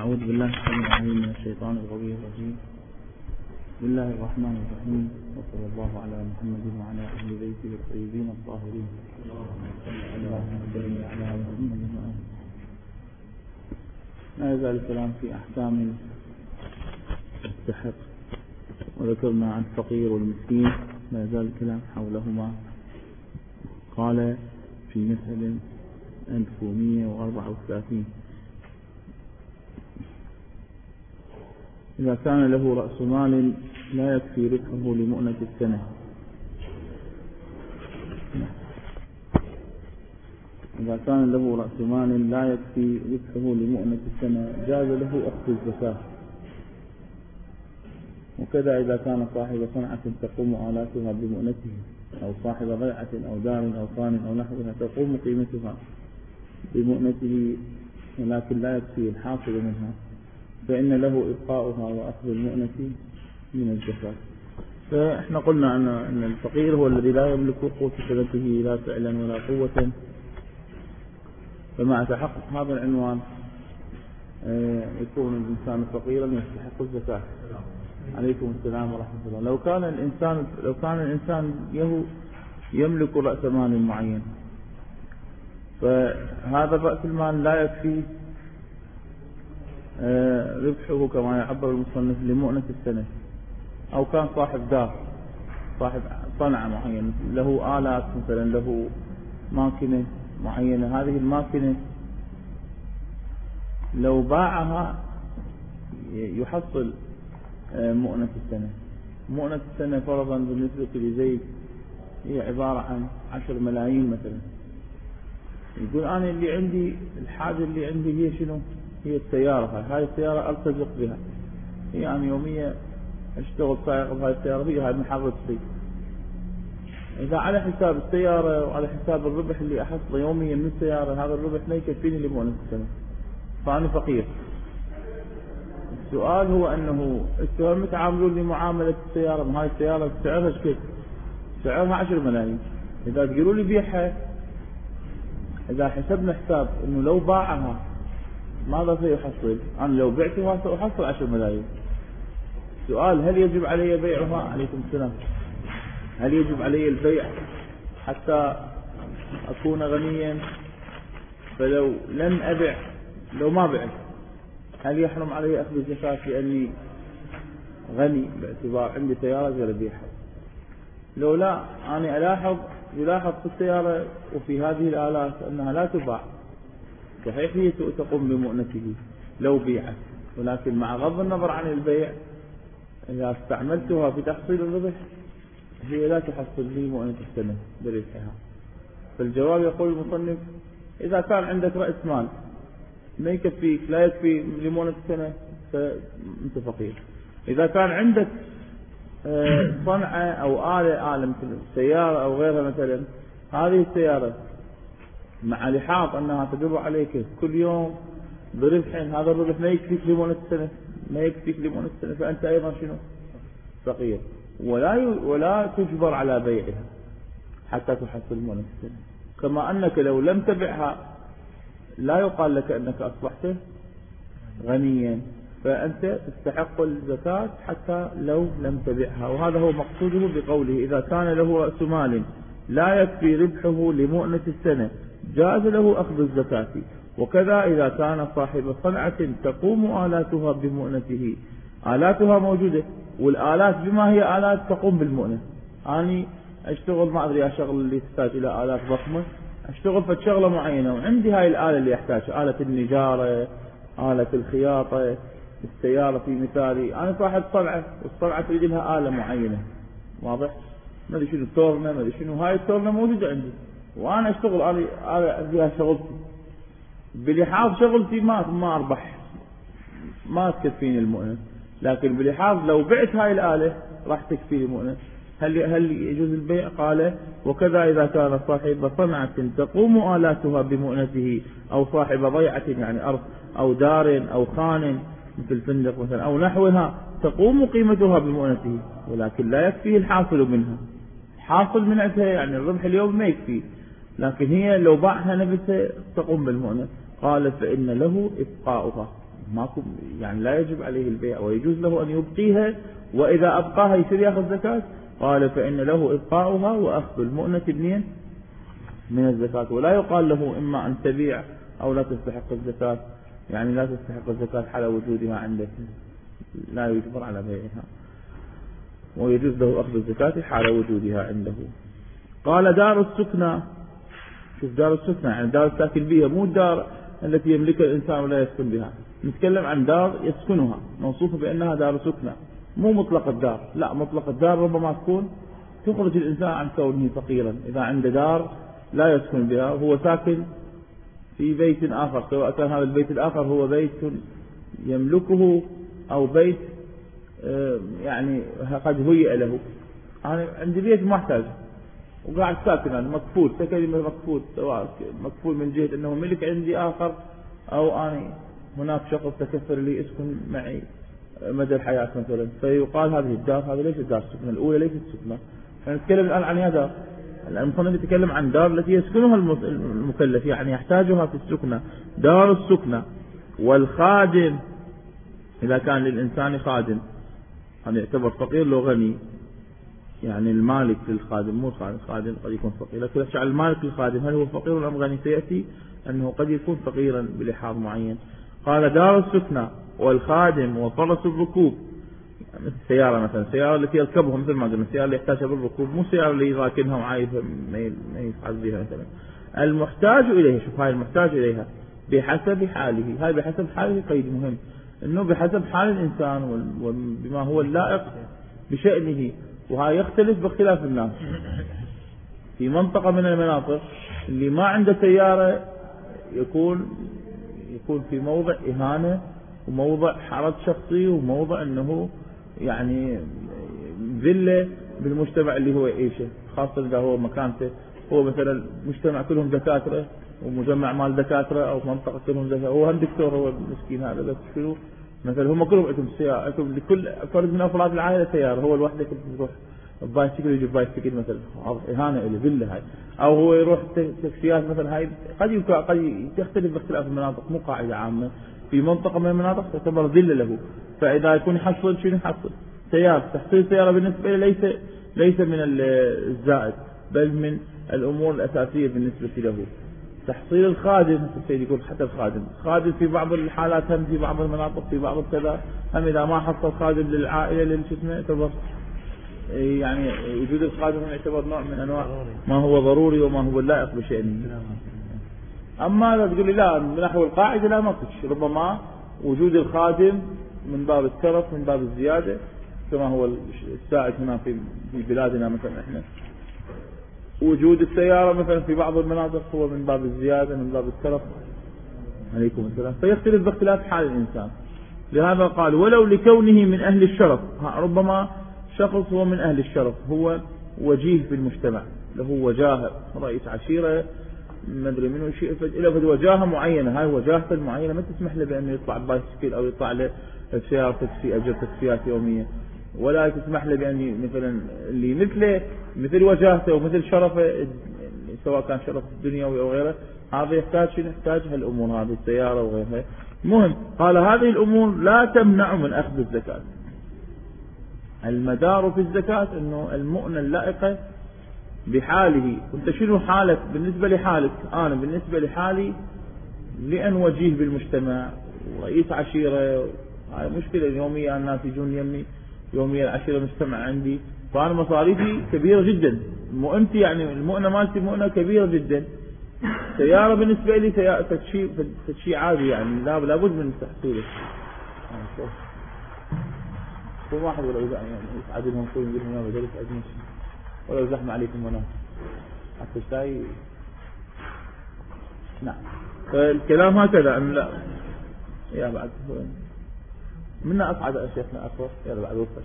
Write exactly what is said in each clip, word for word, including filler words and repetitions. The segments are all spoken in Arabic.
أعوذ بالله السميع العليم من الشيطان الغوي الرجيم. بسم الله الرحمن الرحيم، وصلى الله على محمد وعلى أهل بيته الطيبين الطاهرين. اللهم صل على محمد وآله. لا يزال الكلام في أحكام المستحق، وذكرنا عن الفقير والمسكين، لا يزال الكلام حولهما. قال في مسألة ألف ومئة وأربعة وثلاثين: إذا كان له رأس مال لا يكفي ربحه لمؤنة السنة. إذا كان له رأس مال لا يكفي ربحه لمؤنة السنة جاز له أخذ الزكاة. وكذا إذا كان صاحب صنعة تقوم آلاتها بمؤنته، أو صاحب ضيعة أو دار أو خان أو نحوها تقوم قيمتها بمؤنته ولكن لا يكفي الحاصل منها، فإن له إبقاؤها وأخذ المؤنة من الزكاة. فإحنا قلنا أن الفقير هو الذي لا يملك قوت سنته لا فعلا ولا قوة، فمع تحقق هذا العنوان يكون الإنسان فقيرا يستحق الزكاة. عليكم السلام ورحمة الله. لو كان الإنسان لو كان الإنسان يملك رأس مال معين، فهذا رأس المال لا يكفي ربحه كما يعبر المصنف لمؤنة السنة. أو كان صاحب دار، صاحب صنعة معينة، له آلات مثلا، له ماكنة معينة، هذه الماكنة لو باعها يحصل مؤنة السنة. مؤنة السنة فرضا بالنسبة لزيد هي عبارة عن عشر ملايين مثلا. يقول أنا اللي عندي الحاجة اللي عندي هي شنو؟ هي السيارة. هاي السيارة أرتزق بها، هي أنا يوميا أشتغل سائق بهاي السيارة، هي هاي محرك فيه. إذا على حساب السيارة وعلى حساب الربح اللي أحصله يوميا من السيارة، هذا الربح ما يكفيني لمؤنة السنة، فأنا فقير. السؤال هو أنه السؤال متعاملون لمعاملة السيارة، ما هاي السيارة سعرها كيف؟ سعرها عشر ملايين. إذا تقولوا لي بيعها، إذا حسبنا حساب أنه لو باعها ماذا سيحصل؟ أنا لو بعتها سأحصل عشر ملايين. سؤال: هل يجب علي بيعها؟ عليكم السلام. هل يجب علي البيع حتى أكون غنيا؟ فلو لم أبع، لو ما بعت، هل يحرم علي أخذ الزكاة لأني غني باعتبار عندي سيارة غير بيعها؟ لو لا، أنا ألاحظ يلاحظ في السيارة وفي هذه الآلات أنها لا تباع، صحيح هي تقوم بمؤنته لو بيعت، ولكن مع غض النظر عن البيع إذا استعملتها في تحصيل الربح هي لا تحصل لي مؤنة السنة بربحها. فالجواب يقول المصنف: إذا كان عندك رأس مال ما يكفيك، لا يكفي لمؤنة السنة، فأنت فقير. إذا كان عندك صنعة أو آلة آلة مثل سيارة أو غيرها مثلا، هذه السيارة مع لحاظ أنها تدر عليك كل يوم بربح، هذا الربح ما يكفيك لمؤنة السنة، ما يكفيك لمؤنة السنة، فأنت أيضا شنو؟ فقير. ولا ولا تجبر على بيعها حتى تحصل مؤنة السنة. كما أنك لو لم تبعها لا يقال لك أنك أصبحت غنيا، فأنت تستحق الزكاة حتى لو لم تبعها. وهذا هو مقصوده بقوله: إذا كان له رأس مال لا يكفي ربحه لمؤنة السنة جاز له أخذ الزكاة. وكذا إذا كان صاحب صنعة تقوم آلاتها بمؤنته. آلاتها موجودة، والآلات بما هي آلات تقوم بالمؤنة. أنا أشتغل، ما أدري أشغل اللي يحتاج إلى آلات ضخمة، أشتغل في شغلة معينة وعندي هاي الآلة اللي يحتاجها، آلة النجارة، آلة الخياطة، السيارة في مثالي. أنا صاحب صنعة، والصنعة تريد لها آلة معينة، واضح؟ ما أدري شنو تورنة، ما أدري شنو، هاي التورنة موجودة عندي وأنا أشتغل، أنا عندي شغلتي، بلحاظ شغلتي ما ما أربح، ما تكفيني المؤنة. لكن بلحاظ لو بعت هاي الآلة راح تكفيني المؤنة. هل هل يجوز البيع؟ قال: وكذا إذا كان صاحب صنعة تقوم آلاتها بمؤنته، أو صاحب ضيعة يعني أرض أو دار أو خان مثل فندق مثلا أو نحوها تقوم قيمتها بمؤنته، ولكن لا يكفيه الحاصل منها. حاصل منها يعني الربح اليوم ما يكفي، لكن هي لو باعها نفسها تقوم بالمؤنة. قال: فإن له إبقاؤها. ماكو يعني لا يجب عليه البيع ويجوز له أن يبقيها، وإذا أبقاها يصير يأخذ زكاة. قال فإن له إبقاؤها وأخذ المؤنة منين؟ من الزكاة. ولا يقال له إما أن تبيع أو لا تستحق الزكاة، يعني لا تستحق الزكاة حال وجودها عندك، لا يجبر على بيعها، ويجوز له أخذ الزكاة حال وجودها عنده. قال دار السكنى، شوف دار السكنى يعني دار الساكن بها، مو الدار التي يملكها الإنسان ولا يسكن بها، نتكلم عن دار يسكنها موصوفة بأنها دار سكنى، مو مطلق الدار. لا، مطلق الدار ربما تكون تخرج الإنسان عن كونه فقيرا، إذا عنده دار لا يسكن بها وهو ساكن في بيت آخر، سواء كان هذا البيت الآخر هو بيت يملكه أو بيت يعني قد هيئ له. أنا عندي بيت ما احتاج وقاعد ساكن، أنا مكفول، سكني مكفول، سواء مكفول من جهة أنه ملك عندي آخر أو أنا هناك شخص تكفر لي اسكن معي مدى الحياة مثلا، فيقال هذه الدار، هذا ليس الدار السكنة الأولى، ليست سكنة. نتكلم الآن عن هذا، المصنف يتكلم عن دار التي يسكنها المكلف، يعني يحتاجها في السكنة، دار السكنة. والخادم إذا كان للإنسان خادم، هذا يعتبر فقير لو غني، يعني المالك للخادم مو الخادم، الخادم قد يكون فقير، لكن يجعل المالك للخادم هل هو فقير أم غني؟ سيأتي أنه قد يكون فقيرا بلحاظ معين. قال دار السكنة والخادم وفرس الركوب، مثل السيارة مثلا، السيارة التي يركبها مثل ما قلنا، السيارة اللي يحتاجها بالركوب، مو السيارة اللي راكنها وعايفها ما يفعل بها مثلا. المحتاج إليها، شوف هاي المحتاج إليها بحسب حاله، هاي بحسب حاله قيد مهم، انه بحسب حال الانسان وبما هو اللائق بشأنه، وهاي يختلف باختلاف الناس. في منطقة من المناطق اللي ما عنده سيارة يكون يكون في موضع إهانة وموضع حرج شخصي وموضع انه يعني ذلة بالمجتمع اللي هو يعيشه، خاصة اذا هو مكانته هو مثلا مجتمع كلهم دكاترة ومجمع مال دكاترة، او منطقة كلهم دكاترة، هو هم دكتور هو المسكين هذا، بس شنو مثلا هم كلهم عندهم سيارة، عندهم لكل فرد من افراد العائلة سيارة، هو لوحده يروح بايسكل يجيب بايسكل مثلا، اهانة له ذلة هاي، او هو يروح تاكسيات مثلا، هاي قد قد تختلف باختلاف المناطق، مو قاعدة عامة. في منطقة من المناطق تعتبر ذلة له، فإذا يكون يحصل شنو يحصل سيارة، تحصيل سيارة بالنسبة له ليس ليس من الزائد بل من الأمور الأساسية بالنسبة له. تحصيل الخادم السيد يقول حتى الخادم، خادم في بعض الحالات هم في بعض المناطق في بعض الكذا هم إذا ما حصل خادم للعائلة للجسم يعتبر يعني وجود الخادم يعتبر نوع من أنواع ما هو ضروري وما هو اللائق بشأنه. أما لا تقول لي لا من نحو القاعدة لا ما فيش، ربما وجود الخادم من باب الترف من باب الزيادة، كما هو السائد هنا في في بلادنا مثلا احنا، وجود السيارة مثلا في بعض المناطق هو من باب الزيادة من باب الترف عليكم السلام، فيختلف باختلاف حال الإنسان. لهذا قال ولو لكونه من أهل الشرف، ربما شخص هو من أهل الشرف، هو وجيه في المجتمع، له وجاهة، رئيس عشيرة ما ادري منه شيء، له وجاهة معينة، هاي وجاهة المعينة ما تسمح له بأنه يطلع بايسكل أو يطلع له سيارة تاكسي أجر تاكسيات يومية، ولا تسمح له بأن مثلا اللي مثله مثل وجاهته ومثل شرفه سواء كان شرف الدنيوي أو غيره، هذا يحتاج شنو؟ يحتاج هالأمور هذه السيارة وغيرها. مهم قال هذه الأمور لا تمنع من أخذ الزكاة. المدار في الزكاة أنه المؤنة اللائقة بحاله، وانت شنو حالك بالنسبة لحالك؟ أنا بالنسبة لحالي لأن وجيه بالمجتمع ورئيس عشيرة، هاي مشكلة يوميا الناس يجون يمي يوميا العشيرة مجتمع عندي، فأنا مصاريفي كبيرة جدا، مؤنتي يعني المؤنة مالتي مؤنة كبيرة جدا، سيارة بالنسبة لي تشيء تشيء عادي يعني لا لابد من تحصيله. كل واحد ولا يعني يسعدهم كل يقول لهم يا بدل يسعدني ولا زحمة عليكم هناك حتى الشاي. نعم فالكلام هكذا أن لا يا بعد منا أصعد أشيخنا أكبر يا بعد وصل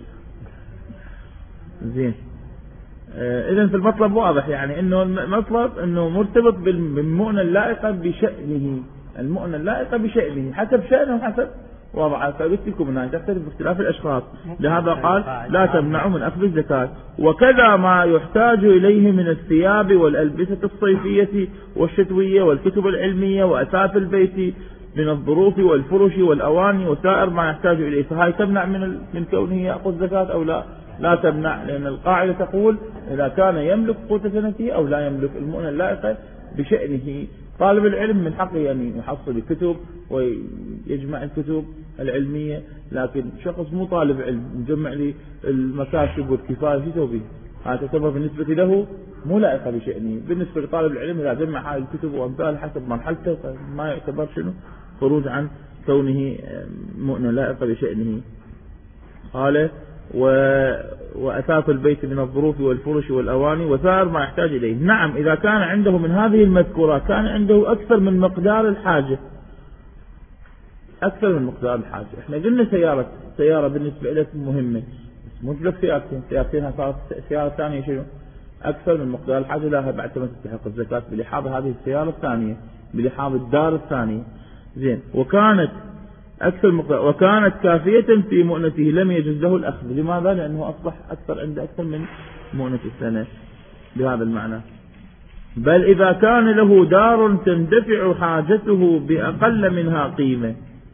زين. آه إذن في المطلب واضح يعني إنه المطلب إنه مرتبط بالمؤنة اللائقة بشأنه، المؤنة اللائقة بشأنه حسب شأنه وحسب وضعها، فقلت لكم انها تختلف باختلاف الاشخاص، لهذا قال لا تمنع من اخذ الزكاة. وكذا ما يحتاج اليه من الثياب والالبسة الصيفية والشتوية والكتب العلمية واثاث البيت من الظروف والفرش والأواني وسائر ما يحتاج إليه، فهاي تمنع من من كونه يأخذ زكاة أو لا؟ لا تمنع، لأن القاعدة تقول إذا كان يملك قوت سنته أو لا يملك المؤنة اللائقة بشأنه. طالب العلم من حقه أن يحصل الكتب ويجمع الكتب العلمية، لكن شخص مو طالب علم مجمع لي المكاسب والكفاية في توبه، هذا تعتبر بالنسبة له مو لائقة بشأنه. بالنسبة لطالب العلم إذا جمع هذه الكتب وأمثال حسب مرحلته فما يعتبر شنو خروج عن كونه مؤنة لائقة بشأنه. قال و... وأثاث البيت من الظروف والفرش والأواني وسائر ما يحتاج إليه. نعم إذا كان عنده من هذه المذكورات كان عنده أكثر من مقدار الحاجة، أكثر من مقدار الحاجة. إحنا قلنا سيارة سيارة بالنسبة لك مهمة، مو لك سيارتين سيارتين صارت سيارة ثانية شنو أكثر من مقدار الحاجة لها بعد ما تستحق الزكاة بلحاظ هذه السيارة الثانية، بلحاظ الدار الثانية. زين، وكانت أكثر مقدار وكانت كافية في مؤنته لم يجوز له الأخذ. لماذا؟ لأنه أصبح أكثر عنده أكثر من مؤنة السنة بهذا المعنى. بل إذا كان له دار تندفع حاجته بأقل منها قيمة.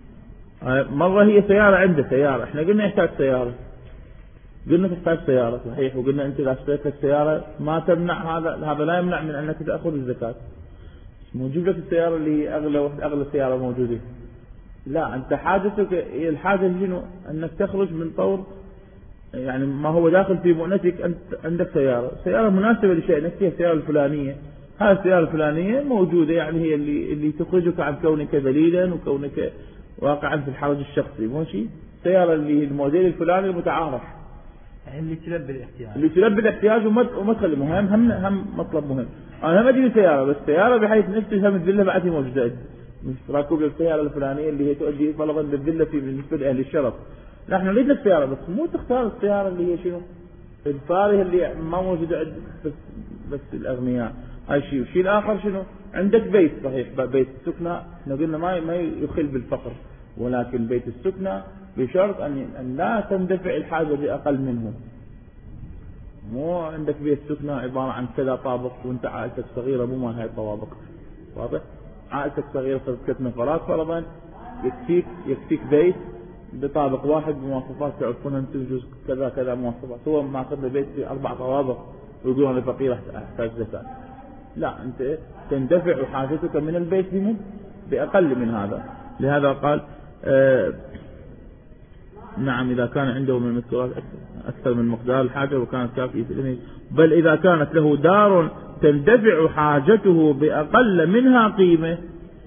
مرة هي سيارة عنده سيارة، احنا قلنا يحتاج سيارة، قلنا تحتاج سيارة صحيح، وقلنا أنت إذا اشتريت السيارة ما تمنع هذا هذا لا يمنع من أنك تأخذ الزكاة. موجود لك السيارة اللي أغلى واحد أغلى سيارة موجودة، لا أنت حاجتك الحاجة شنو؟ أنك تخرج من طور يعني ما هو داخل في مؤنتك. أنت عندك سيارة سيارة مناسبة لشيء، هي السيارة الفلانية، هذه السيارة الفلانية موجودة يعني هي اللي اللي تخرجك عن كونك ذليلا وكونك واقعا في الحرج الشخصي، مو شيء السيارة اللي هي الموديل الفلاني المتعارف اللي تلبي الاحتياج اللي تلبي الاحتياج وما تخلي مهم هم هم مطلب مهم. أنا ما أجيب سيارة بس سيارة بحيث نفسي هم الفيلا بعد موجودة، مش راكب السيارة الفلانية اللي هي تؤدي فرضا بالفيلا في بالنسبة لأهل الشرف. نحن نريد السيارة بس مو تختار السيارة اللي هي شنو الفارهة اللي ما موجودة عند بس بس الأغنياء. هاي شيء. والشيء الآخر شنو؟ عندك بيت صحيح، بيت السكنة احنا قلنا ما ما يخل بالفقر، ولكن بيت السكنة بشرط أن أن لا تندفع الحاجة بأقل منه. مو عندك بيت سكنة عبارة عن كذا طابق وانت عائلتك صغيرة، مو ما هاي الطوابق واضح. عائلتك صغيرة ست نفرات فرضا، يكفيك يكفيك بيت بطابق واحد بمواصفات تعرفونها انتم يجوز كذا كذا مواصفات. هو ما اخذ بيت في اربع طوابق ويقول انا فقير احتاج زكاة، لا انت تندفع حاجتك من البيت بمن باقل من هذا. لهذا قال آه نعم إذا كان عنده من المذكورات أكثر من مقدار الحاجة وكانت كافية. بل إذا كانت له دار تندفع حاجته بأقل منها قيمة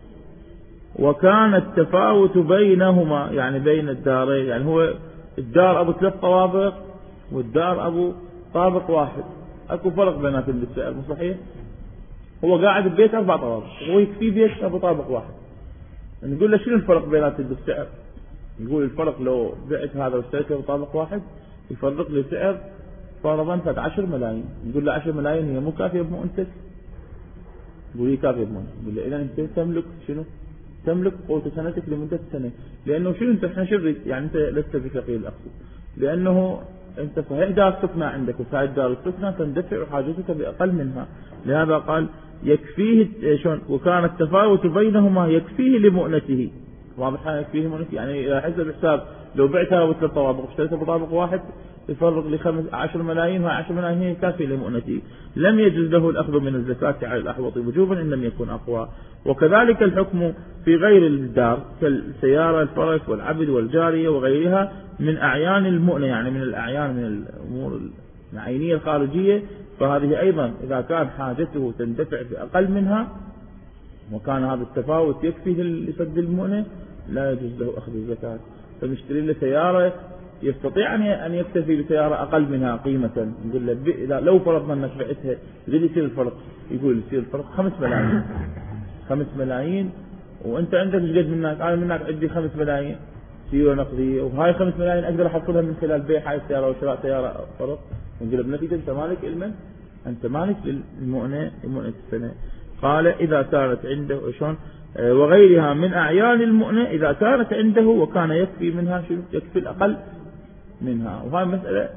وكان التفاوت بينهما يعني بين الدارين، يعني هو الدار أبو ثلاث طوابق والدار أبو طابق واحد، أكو فرق بيناتهم بالسعر مو صحيح؟ هو قاعد ببيت أربع طوابق هو يكفي بيت أبو طابق واحد، نقول له شنو الفرق بيناتهم بالسعر؟ يقول الفرق لو بعت هذا واشتريته بطابق واحد يفرق لي سعر فرضا فات عشر ملايين. يقول له عشر ملايين هي مو كافية بمؤنتك؟ يقول لي كافية بمؤنتك. يقول له إذا أنت تملك شنو؟ تملك قوت سنتك لمدة سنة. لأنه شنو أنت احنا شريت يعني أنت لست بفقير الأقصد، لأنه أنت صحيح دار سكنة عندك وهاي الدار السكنة تندفع حاجتك بأقل منها. لهذا قال يكفيه شلون وكان التفاوت بينهما يكفيه لمؤنته. واضح يكفيه مؤنته يعني إذا حسب حساب لو بعتها بثلاث طوابق واشتريتها بطابق واحد يفرق لخمس عشر ملايين، وهي عشر ملايين هي كافية لمؤنته. لم يجوز له الأخذ من الزكاة على الأحوط وجوبا إن لم يكن أقوى. وكذلك الحكم في غير الدار كالسيارة الفرس والعبد والجارية وغيرها من أعيان المؤنة، يعني من الأعيان من الأمور العينية الخارجية، فهذه أيضا إذا كان حاجته تندفع بأقل منها وكان هذا التفاوت يكفي لسد المؤنة لا يجوز له أخذ الزكاة. فمشتري له سيارة يستطيع أن يكتفي بسيارة أقل منها قيمة، نقول له لو فرضنا أنك بعتها يقول يصير الفرق، يقول يصير الفرق خمس ملايين خمس ملايين وأنت عندك قد منك أنا منك عندي خمس ملايين سيارة نقدية، وهاي خمس ملايين أقدر أحصلها من خلال بيع هاي السيارة وشراء سيارة فرق. نقول بنتيجة أنت مالك علما، أنت مالك للمؤنة المؤنة السنة. قال إذا كانت عنده شلون وغيرها من أعيان المؤنة إذا كانت عنده وكان يكفي منها شنو يكفي الأقل منها. وهذه مسألة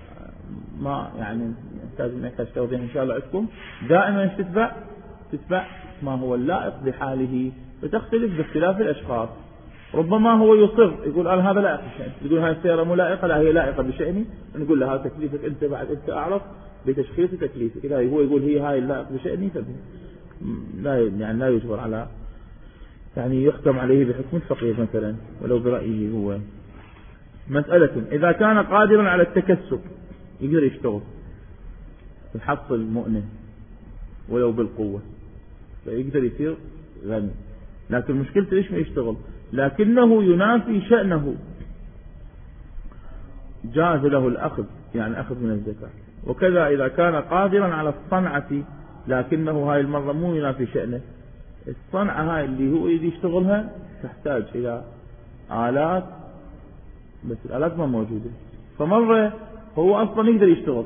ما يعني نحتاج نحتاج توضيح إن شاء الله عندكم. دائما تتبع تتبع ما هو اللائق بحاله فتختلف باختلاف الأشخاص. ربما هو يصر يقول أنا هذا لائق بشأني، يقول هاي السيارة مو لائقة، لا هي لائقة بشأني، نقول له هذا تكليفك أنت، بعد أنت أعرف بتشخيص تكليفك. إذا هو يقول هي هاي اللائق بشأني لا يعني لا يجبر على يعني يحكم عليه بحكم الفقيه مثلا ولو برأيه هو. مسألة إذا كان قادرا على التكسب يقدر يشتغل يحصل مؤنة ولو بالقوة فيقدر يصير غني، لكن مشكلته ليش ما يشتغل؟ لكنه ينافي شأنه، جاز له الأخذ يعني أخذ من الزكاة. وكذا إذا كان قادرا على الصنعة لكنه هاي المرة مو ينافي شأنه، الصنعة هاي اللي هو يدي يشتغلها تحتاج إلى آلات بس الآلات ما موجودة، فمرة هو أصلا يقدر يشتغل.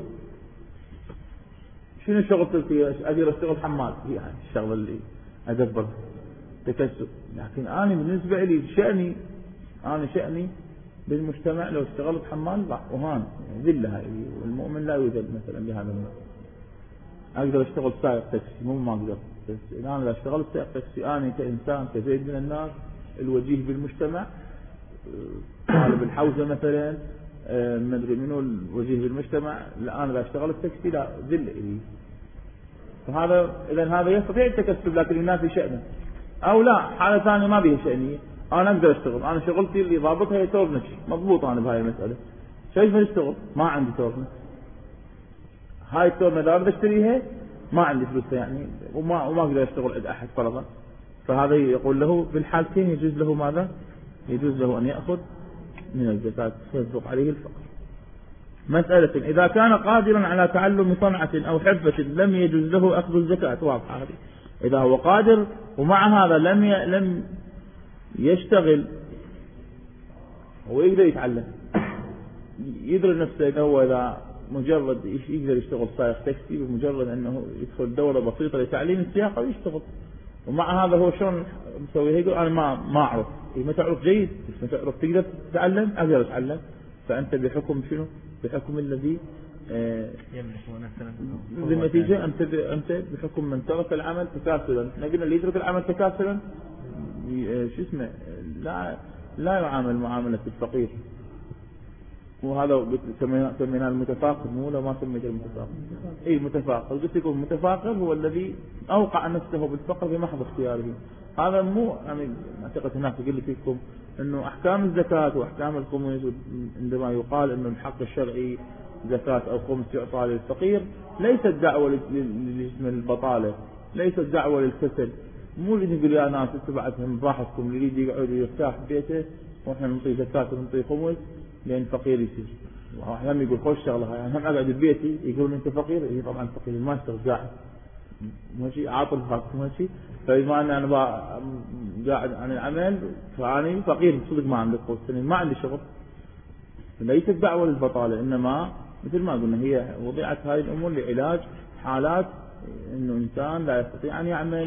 شنو الشغل فيه؟ أقدر أشتغل حمال يعني الشغل اللي أدبر تكسب، لكن أنا بالنسبة لي شأني أنا شأني بالمجتمع لو اشتغلت حمال لا وهان ذلة هاي، والمؤمن لا يذل مثلا بهذا النوع. أقدر أشتغل سائق تاكسي مو ما أقدر، بس الآن إذا اشتغلت سائق تاكسي أنا كإنسان كزيد من الناس الوجيه بالمجتمع، طالب الحوزة مثلا ما أدري منو الوجيه بالمجتمع، الآن إذا اشتغلت تاكسي لا ذلة إلي، فهذا إذا هذا يستطيع التكسب لكن ينافي شأنه. أو لا حالة ثانية ما بيها شأنية، أنا أقدر أشتغل، أنا شغلتي اللي ضابطها هي تورنش مضبوط، أنا بهاي المسألة شايف أشتغل ما عندي تورنش، هاي التورنة إذا أريد أشتريها ما عندي فلوسها يعني وما وما أقدر أشتغل عند أحد فرضا، فهذا يقول له بالحالتين يجوز له ماذا؟ يجوز له أن يأخذ من الزكاة فيسبق عليه الفقر. مسألة إذا كان قادرا على تعلم صنعة أو حرفة لم يجوز له أخذ الزكاة، واضحة هذه. إذا هو قادر ومع هذا لم ي... لم يشتغل هو يقدر يتعلم، يدري نفسه أنه هو إذا مجرد يقدر يشتغل سائق تاكسي بمجرد أنه يدخل دورة بسيطة لتعليم السياقة ويشتغل، ومع هذا هو شلون مسوي؟ يقول أنا ما ما أعرف. إيه ما تعرف جيد، بس ما تعرف تقدر تتعلم، أقدر أتعلم، فأنت بحكم شنو؟ بحكم الذي آه بالنتيجة أنت أنت بحكم من ترك العمل تكاسلا. قلنا اللي يترك العمل تكاسلا شو اسمه لا لا يعامل معاملة الفقير، وهذا سميناه المتفاقر، مو لو ما سميته المتفاقر. اي متفاقر، قلت لكم المتفاقر هو الذي اوقع نفسه بالفقر بمحض اختياره. هذا مو يعني اعتقد هناك قلت لكم انه احكام الزكاة واحكام الخمس عندما يقال انه الحق الشرعي زكاة او خمس يعطى للفقير ليست دعوة للبطالة، ليست دعوة للكسل، مو اللي يقول يا ناس اتبعتهم راحتكم اللي يريد يقعد يرتاح ببيته واحنا نعطيه زكاة ونعطيه خمس لأن فقير يصير. وأحيانا يقول خوش شغلة يعني هم أقعد ببيتي يقولون أنت فقير، إيه طبعا فقير ما اشتغل قاعد ماشي عاطل فاق ماشي، فبما أن أنا قاعد عن العمل فأنا فقير صدق ما عندي قوة ما عندي شغل. ليست دعوة للبطالة، إنما مثل ما قلنا هي وضعت هذه الأمور لعلاج حالات إنه إنسان لا يستطيع أن يعمل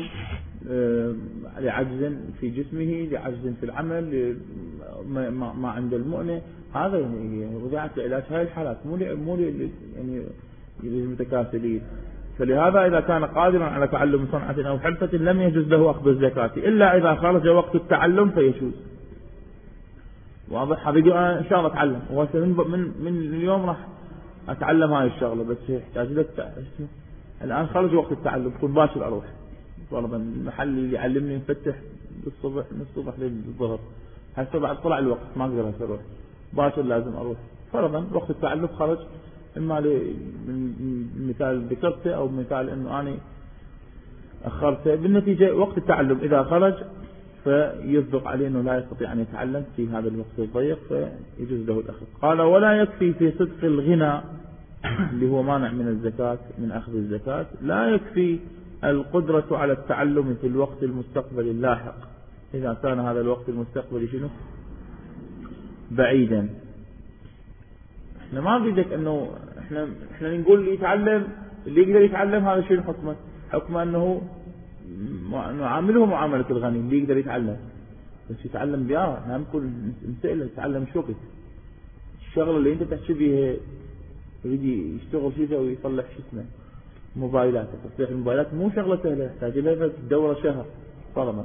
لعجز في جسمه، لعجز في العمل، ما, ما عنده المؤنة، هذا يعني وضعت لعلاج هاي الحالات مو مو يعني للمتكاسلين. فلهذا إذا كان قادرا على تعلم صنعة أو حرفة لم يجوز له أخذ الزكاة إلا إذا خرج وقت التعلم فيجوز. واضح؟ هذا أنا إن شاء الله أتعلم من من من اليوم راح أتعلم هاي الشغلة، بس يحتاج لك الآن خرج وقت التعلم كنت باشر أروح فرضا المحل اللي يعلمني نفتح الصبح من الصبح للظهر، هسه بعد طلع الوقت ما أقدر أروح باشر لازم أروح فرضا وقت التعلم خرج، إما من مثال ذكرته أو مثال إنه أنا أخرته، بالنتيجة وقت التعلم إذا خرج فيصدق عليه أنه لا يستطيع أن يتعلم في هذا الوقت الضيق فيجوز له الأخذ. قال ولا يكفي في صدق الغنى اللي هو مانع من الزكاة من أخذ الزكاة، لا يكفي القدرة على التعلم في الوقت المستقبلي اللاحق إذا كان هذا الوقت المستقبلي شنو بعيدا. احنا ما نريدك انه احنا احنا نقول اللي يتعلم اللي يقدر يتعلم هذا شنو حكمه؟ حكمه انه نعامله معاملة الغني اللي يقدر يتعلم، بس يتعلم بيها احنا نقول نسأله يتعلم شو وقت الشغلة اللي انت تحكي بيها يريد يشتغل فيها ويصلح شو اسمه موبايلات. تصليح الموبايلات مو شغلة سهلة، يحتاج لها دورة شهر فرضا،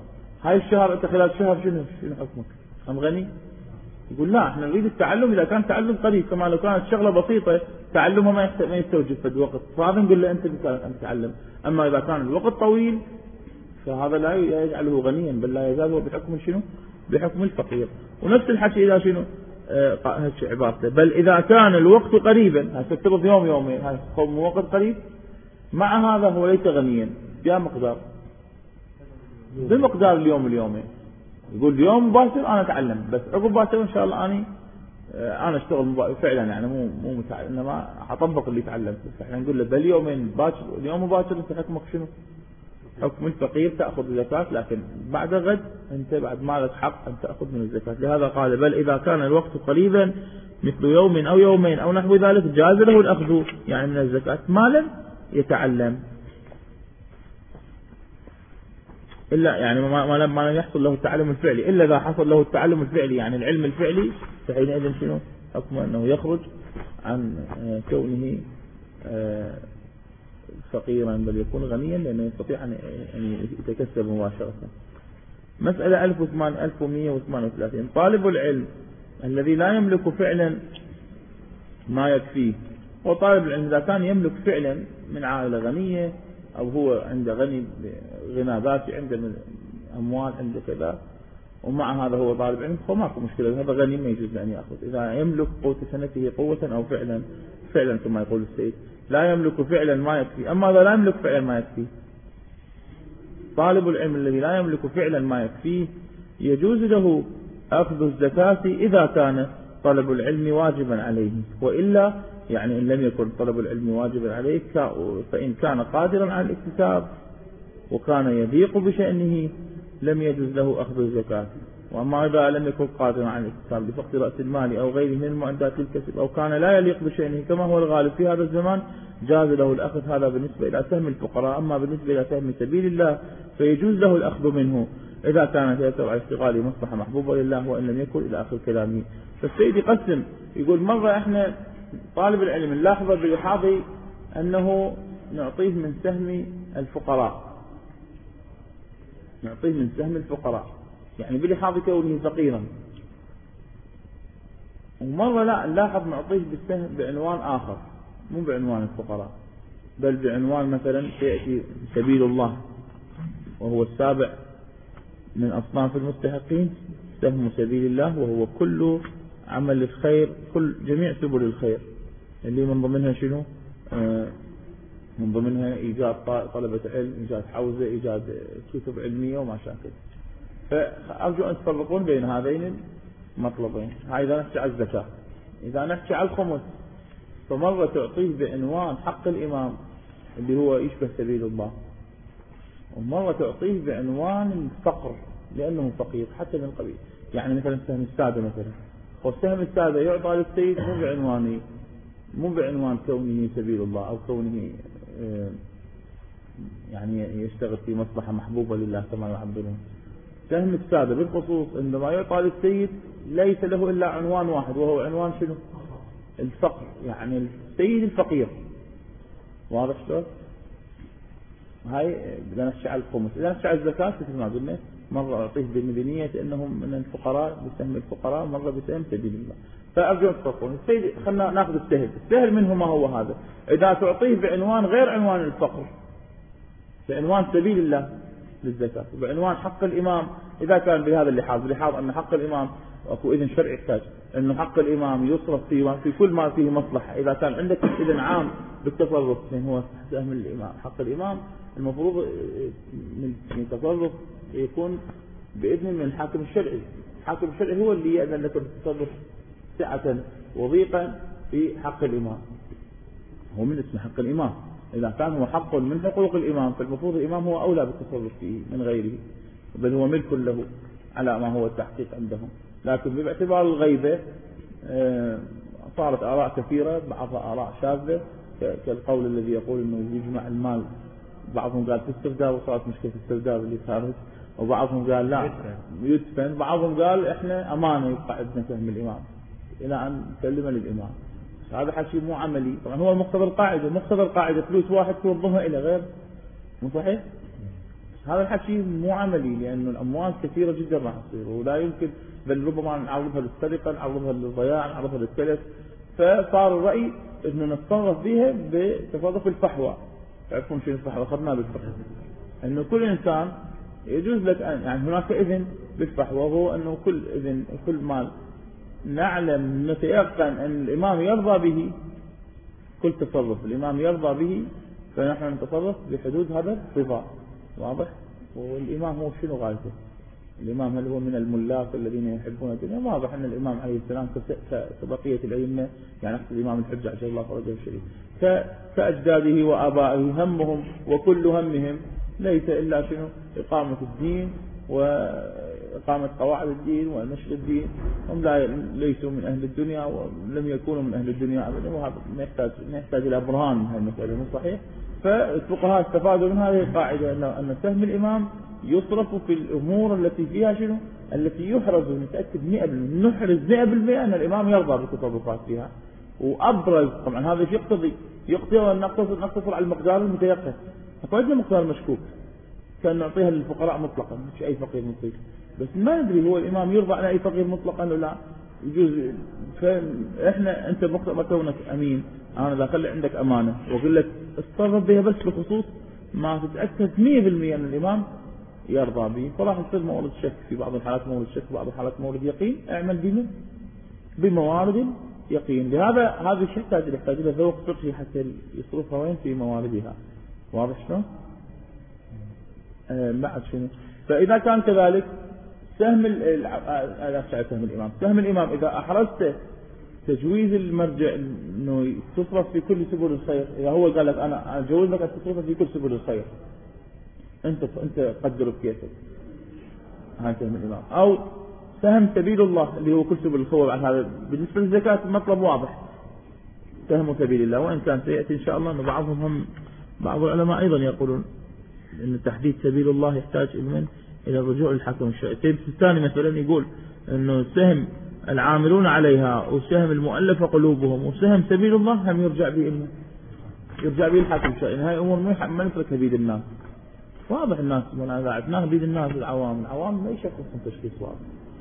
هاي الشهر أنت خلال شهر شنو شنو حكمك؟ أم غني؟ يقول لا احنا نريد التعلم إذا كان تعلم قريب، كما لو كانت شغلة بسيطة تعلمها ما يستوجب في الوقت، فهذا نقول له أنت بإمكانك أن تتعلم. أما إذا كان الوقت طويل فهذا لا يجعله غنيا، بل لا يزال هو بحكم شنو؟ بحكم الفقير. ونفس الحكي إذا شنو آه عبارته، بل إذا كان الوقت قريبا، هتفترض يوم يومين، هاي وقت قريب، مع هذا هو ليس غنيا بها مقدار بمقدار اليوم اليومين. يقول اليوم مباشر أنا أتعلم، بس عقب باكر إن شاء الله أنا آه أنا أشتغل فعلا، يعني مو مو متعلم، إنما أطبق اللي تعلمته. فإحنا نقول له بل يومين باكر، اليوم مباشر أنت حكمك شنو؟ حكم الفقير تأخذ الزكاة، لكن بعد غد أنت بعد ما لك حق أن تأخذ من الزكاة. لهذا قال بل إذا كان الوقت قريبا مثل يوم أو يومين أو نحو ذلك جاز له الأخذ يعني من الزكاة ما لم يتعلم، إلا يعني ما لم ما لم يحصل له التعلم الفعلي. إلا إذا حصل له التعلم الفعلي يعني العلم الفعلي، فحينئذ شنو حكمه؟ أنه يخرج عن كونه فقيرا بل يكون غنيا، لأنه يستطيع أن يتكسب مباشرة. مسألة ألف ومئة وثمانية وثلاثين. طالب العلم الذي لا يملك فعلا ما يكفيه. وطالب العلم إذا كان يملك فعلا من عائلة غنية، أو هو عنده غني غنى ذاتي، عنده أموال، عنده كذا، ومع هذا هو طالب علم، فماكو مشكلة، هذا غني ما يجوز أن يأخذ إذا يملك قوت سنته قوة أو فعلا فعلا كما يقول السيد. لا يملك فعلا ما يكفي. أما إذا لا يملك فعلا ما يكفي، طالب العلم الذي لا يملك فعلا ما يكفيه يجوز له أخذ الزكاة إذا كان طلب العلم واجبا عليه، وإلا يعني إن لم يكن طلب العلم واجبا عليه فإن كان قادرا على الاكتساب وكان يضيق بشأنه لم يجوز له أخذ الزكاة. وأما إذا لم يكن قادرا على الاكتساب لفقد رأس المال أو غيره من المعدات للكسب، أو كان لا يليق بشأنه كما هو الغالب في هذا الزمان، جاز له الأخذ. هذا بالنسبة إلى سهم الفقراء. أما بالنسبة إلى سهم سبيل الله فيجوز له الأخذ منه إذا كانت يتبع على اشتغاله مصلحة محبوبة لله، وإن لم يكن إلى آخر كلامه. فالسيد يقسم يقول مرة إحنا طالب العلم نلاحظ بلحاظه أنه نعطيه من سهم الفقراء، نعطيه من سهم الفقراء يعني بلحاظ كونه فقيرا. ومرة لا نلاحظ نعطيه بالسهم بعنوان آخر، مو بعنوان الفقراء، بل بعنوان مثلا يأتي سبيل الله، وهو السابع من أصناف المستحقين، سهم سبيل الله، وهو كل عمل الخير، كل جميع سبل الخير اللي من ضمنها شنو؟ آه من ضمنها إيجاد طلبة علم، إيجاد حوزة، إيجاد كتب علمية وما شاكل. فأرجو أن تفرقون بين هذين المطلبين. إذا نحكي على الزكاة. إذا نحكي على الخمس فمرة تعطيه بعنوان حق الإمام اللي هو يشبه سبيل الله، ومرة تعطيه بعنوان الفقر لأنه فقير حتى من قبيل. يعني مثلا سهم السادة مثلا، والسهم السادة يعطى للسيد مو بعنوانه مو بعنوان كونه سبيل الله أو كونه يعني يشتغل في مصلحة محبوبة لله كما يعبرون. سهم السادة بالخصوص عندما يعطى للسيد ليس له إلا عنوان واحد، وهو عنوان شنو؟ الفقر، يعني السيد الفقير. واضح شلون؟ هاي إذا نحكي على الخمس. إذا نحكي على الزكاة مثل ما قلنا مرة أعطيه بنية أنهم من الفقراء بسهم الفقراء، مرة بسهم سبيل الله. فأرجو أن تفرقون. السيد خلنا ناخذ السهل. السهل منه ما هو هذا؟ إذا تعطيه بعنوان غير عنوان الفقر، بعنوان سبيل الله للزكاة، بعنوان حق الإمام، إذا كان بهذا اللحاظ، بلحاظ أن حق الإمام أكو إذن شرعي يحتاج أنه حق الإمام يصرف في في كل ما فيه مصلحة. إذا كان عندك إذن عام بالتصرف، يعني هو سهم الإمام حق الإمام، المفروض من التصرف يكون بإذن من الحاكم الشرعي. الحاكم الشرعي هو اللي يأذن لك بالتصرف سعة وضيقا في حق الإمام، هو من اسم حق الإمام. إذا كان هو حق من حقوق الإمام فالمفروض الإمام هو أولى بالتصرف فيه من غيره، بل هو ملك له على ما هو التحقيق عندهم. لكن باعتبار الغيبة صارت آراء كثيرة، بعضها آراء شاذة كالقول الذي يقول أنه يجمع المال، بعضهم قال في استرداد وصارت مشكلة الاسترداد اللي صارت، وبعضهم قال لا يدفن، بعضهم قال احنا أمانة يبقى عندنا سهم الإمام إلى أن نسلمه للإمام. هذا حكي مو عملي. طبعا هو المقتضى القاعدة، مقتضى القاعدة فلوس واحد توظفها إلى غير مو صحيح؟ هذا الحكي مو عملي، لأنه الأموال كثيرة جدا راح تصير ولا يمكن، بل ربما نعرضها للسرقة، نعرضها للضياع، نعرضها للتلف. فصار الرأي أنه نتصرف بها بتصرف الفحوى. تعرفون شنو الفحوى؟ أخذناه بالفحوى، أنه كل إنسان يجوز لك أن يعني هناك إذن بالفحوى، وهو أنه كل إذن وكل مال نعلم نتيقن أن الإمام يرضى به، كل تصرف الإمام يرضى به فنحن نتصرف بحدود هذا الرضا. واضح؟ والإمام هو شنو غايته؟ الإمام هل هو من الملاك الذين يحبون الدنيا؟ واضح أن الإمام عليه السلام كبقية الأئمة، يعني أخذ الإمام الحجة عجل الله فرجه الشريف، كأجداده وآبائه همهم وكل همهم ليس إلا شنو؟ إقامة الدين وإقامة قواعد الدين ونشر الدين. هم لا ليسوا من أهل الدنيا ولم يكونوا من أهل الدنيا أبدا، وهذا نحتاج نحتاج إلى برهان من هذه المسألة، مو صحيح؟ فالفقهاء استفادوا من هذه القاعدة أن سهم الإمام يصرف في الأمور التي فيها شنو؟ التي يحرز، نتأكد مئة بالمئة، نحرز مئة بالمئة أن الإمام يرضى بالتصرفات فيها. وأبرز طبعا هذا يقتضي يقتضي أن نقتصر نقتصر على المقدار المتيقن. فقلنا مقدار مشكوك كان نعطيها للفقراء مطلقا، مش أي فقير مطلق، بس ما ندري هو الإمام يرضى على أي فقير مطلقا ولا لا يجوز. فإحنا أنت كونك أمين، أنا داخل عندك أمانة وأقول لك اتصرف بها بس بخصوص ما تتأكد مية بالمية أن الإمام يرضى به، فراح يصير مورد شك، في بعض الحالات مورد شك، في بعض الحالات مورد يقين. اعمل بما بموارد يقين. لهذا هذه الشيء يحتاج إلى ذوق فقهي حتى يصرفها وين في مواردها. واضح شلون؟ آه بعد شنو؟ فإذا كان كذلك سهم ال سهم الإمام سهم الإمام إذا أحرزت تجويز المرجع إنه تصرف في كل سبل الخير، إذا هو قال لك أنا أجوز لك أن تصرف في كل سبل الخير، أنت أنت قدر بكيفك، هذا سهم الإمام. أو سهم سبيل الله اللي هو كل سبل الخير. هذا بالنسبة للزكاة المطلب واضح، سهم سبيل الله، وإن كان سيأتي إن شاء الله أن بعضهم هم بعض العلماء أيضا يقولون أن تحديد سبيل الله يحتاج إلى إلى الرجوع للحكم الشرعي. الثاني مثلا يقول أنه سهم العاملون عليها وسهم المؤلفة قلوبهم وسهم سبيل الله هم يرجع به إلنا يرجع به الحكم الشرعي. هاي أمور ما نتركها بيد الناس. واضح الناس من عدناها بيد الناس، العوام العوام ما يشخصون تشخيص واضح.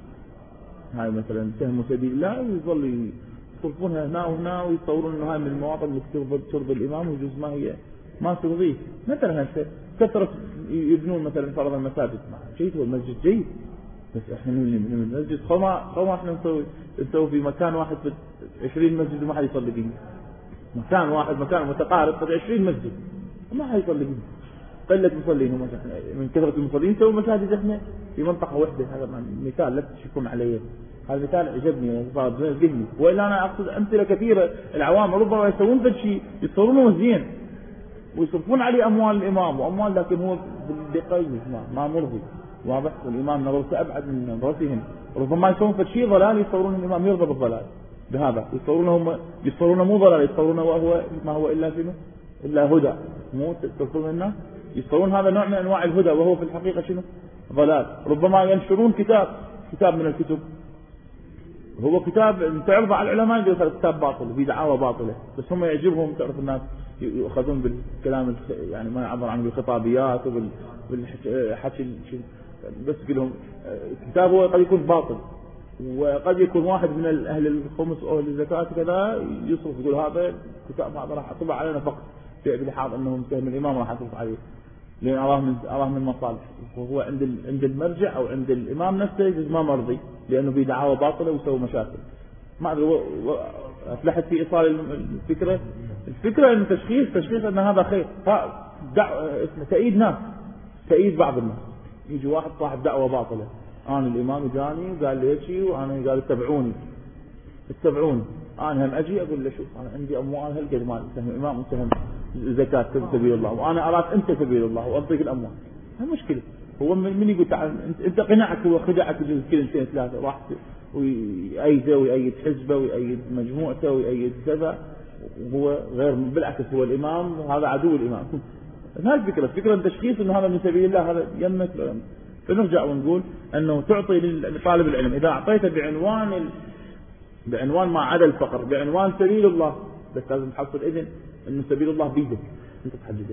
هاي مثلا سهم سبيل الله يظل يصرفونها هنا وهنا ويتصورون أنه هاي من المواطن اللي ترضي ترضي الإمام ويجوز ما هي ما ترضيه. مثلا هسه كثرة يبنون مثلا فرض المساجد، جيد هو المسجد جيد، بس احنا من المسجد خما خما احنا نسوي نسوي في مكان واحد في عشرين مسجد وما حد يصلي فيه. مكان واحد مكان متقارب في عشرين مسجد ما حد يصلي فيه، قلة مصلين. هم من كثرة المصلين نسوي مساجد احنا في منطقة واحدة. هذا مثال لا تشكون عليه، هذا مثال عجبني صار ذهني. وإلا أنا أقصد أمثلة كثيرة. العوام ربما يسوون ذا الشيء يتصورونه زين ويصرفون عليه أموال الإمام وأموال، لكن هو بالدقيق ما, ما مرضي. واضح؟ والإمام نظرته أبعد من نظرتهم. ربما يسوون في شيء ضلال يتصورون الإمام يرضى بالضلال بهذا، يتصورونه هم يتصورونه مو ضلال، يتصورونه وهو ما هو إلا شنو؟ إلا هدى. مو تصورون الناس يتصورون هذا نوع من أنواع الهدى وهو في الحقيقة شنو؟ ضلال. ربما ينشرون كتاب كتاب من الكتب هو كتاب تعرض على العلماء يقول هذا كتاب باطل في دعاوى باطلة، بس هم يعجبهم. تعرف الناس يأخذون بالكلام يعني ما يعبر عنه بالخطابيات وبالحكي، بس لهم كتاب هو قد يكون باطل، وقد يكون واحد من أهل الخمس أو أهل الزكاة كذا يصرف يقول هذا كتاب هذا راح أطبع علينا فقط في بلحاظ أنهم سهم الإمام راح أصرف عليه لأن أراه من أراه من مصالح، وهو عند عند المرجع أو عند الإمام نفسه يجوز ما مرضي لأنه في دعاوى باطلة ويسوي مشاكل. ما أدري أفلحت في إيصال الفكرة. الفكرة إن تشخيص تشخيص أن هذا خير. دع اسمه تأييد ناس، تأييد بعض الناس. يجي واحد صاحب دعوة باطلة، أنا الإمام جاني وقال لي شيء وأنا قال اتبعوني اتبعوني أنا هم أجي أقول له شوف أنا عندي أموال هالقد مال سهم الإمام وسهم زكاة سبيل الله وأنا أراك أنت سبيل الله وأعطيك الأموال. هالمشكلة هو من يقول تعال أنت قناعك هو خدعك يجوز كلمتين ثلاثة راح ويأيده ويأيد حزبه ويأيد مجموعته ويأيد كذا، وهو غير بالعكس هو الإمام وهذا عدو الإمام. هذه الفكرة فكرة التشخيص إنه هذا من سبيل الله هذا يمك لا يمك. فنرجع ونقول أنه تعطي لطالب العلم إذا أعطيته بعنوان ال... بعنوان ما عدا الفقر بعنوان سبيل الله، بس لازم تحصل إذن إنه سبيل الله بيدك أنت تحدده.